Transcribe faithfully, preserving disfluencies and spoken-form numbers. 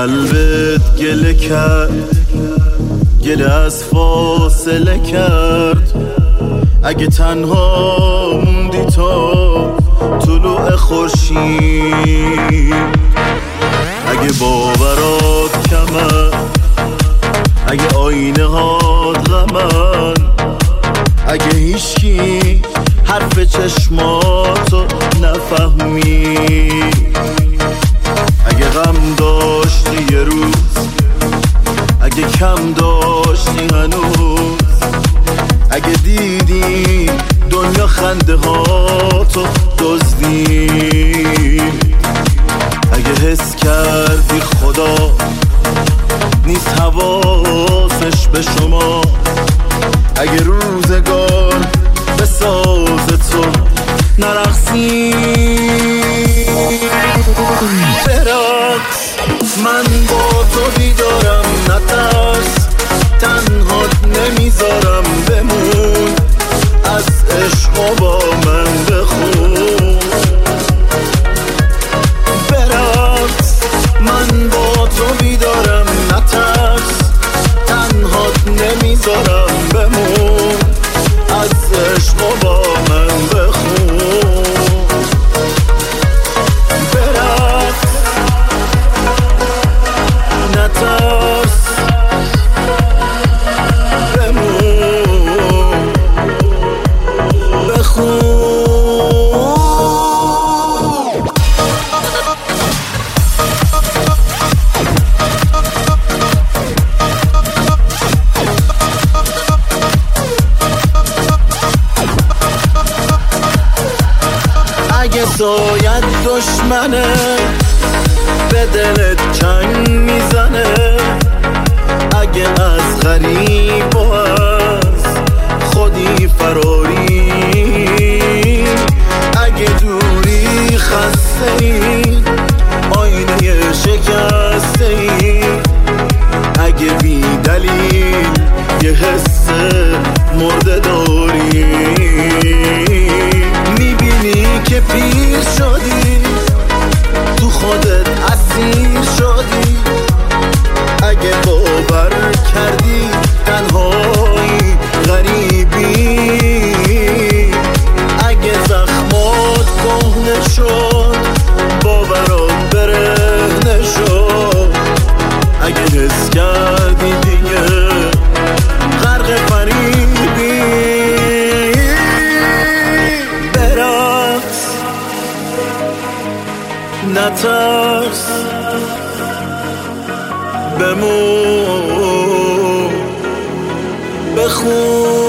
قلبت گله کرد، گله از فاصله کرد. اگه تنها موندی تا طلوع خورشید، اگه باورات کمه، اگه آینه هات غمن، اگه هیچکی حرف چشماتو نفهمی، اگه غم داشتی یه روز، اگه کم داشتی هنوز، اگه دیدی دنیا خنده هاتو دزدی، اگه حس کردی خدا نیست حواسش به شما، اگه روزگار به ساز تو نرقصی. برقص من با تو بیدارم، نترس تنهات نمیذارم، بمون از عشق و با من بخون. برقص من با تو بیدارم، نترس تنهات نمیذارم، بمون از عشق و با من بخون. برقص نترس بمون بخون. اگه سایت دشمنه به دلت چنگ میزنه، اگه از غریب و از خودی فراری، اگه دوری خسته ای آینه شکسته ای، اگه بی دلیل یه حس مرده داری، میبینی که پیر شدی تو خودت اسیر شدی، اگه باور کردی تنهایی غریبی، اگه زخمات کهنه شد باورات برهنه شد، اگه حس کردی دیگه غرق فریبی. برقص نترس بمون بخون.